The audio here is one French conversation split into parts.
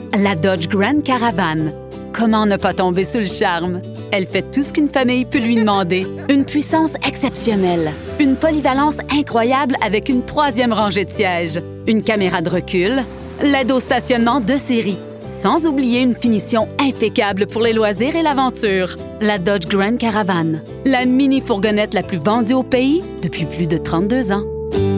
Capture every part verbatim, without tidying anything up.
La Dodge Grand Caravan. Comment ne pas tomber sous le charme? Elle fait tout ce qu'une famille peut lui demander. Une puissance exceptionnelle. Une polyvalence incroyable avec une troisième rangée de sièges. Une caméra de recul. L'aide au stationnement de série. Sans oublier une finition impeccable pour les loisirs et l'aventure. La Dodge Grand Caravan. La mini-fourgonnette la plus vendue au pays depuis plus de trente-deux ans.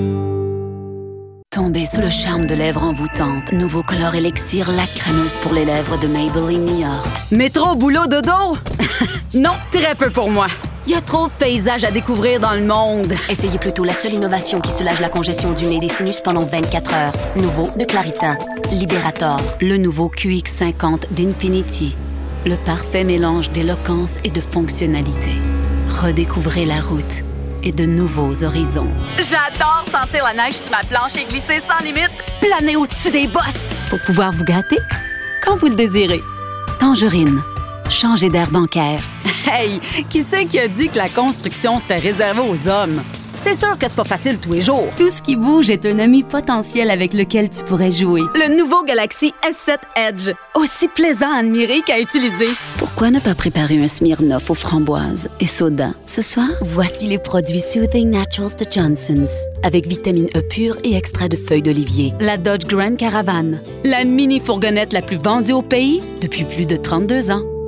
Tombez sous le charme de lèvres envoûtantes. Nouveau Color Elixir, la crémeuse pour les lèvres de Maybelline New York. Métro, boulot, dodo? Non, très peu pour moi. Il y a trop de paysages à découvrir dans le monde. Essayez plutôt la seule innovation qui soulage la congestion du nez et des sinus pendant vingt-quatre heures. Nouveau de Claritin, Liberator. Le nouveau Q X cinquante d'Infiniti. Le parfait mélange d'éloquence et de fonctionnalité. Redécouvrez la route et de nouveaux horizons. J'adore sentir la neige sur ma planche et glisser sans limite. Planer au-dessus des bosses pour pouvoir vous gâter quand vous le désirez. Tangerine. Changer d'air bancaire. Hey, qui c'est qui a dit que la construction, c'était réservé aux hommes? C'est sûr que c'est pas facile tous les jours. Tout ce qui bouge est un ami potentiel avec lequel tu pourrais jouer. Le nouveau Galaxy S sept Edge. Aussi plaisant à admirer qu'à utiliser. Pourquoi ne pas préparer un Smirnoff aux framboises et soda ce soir? Voici les produits Soothing Naturals de Johnson's. Avec vitamine E pure et extrait de feuilles d'olivier. La Dodge Grand Caravan. La mini-fourgonnette la plus vendue au pays depuis plus de trente-deux ans.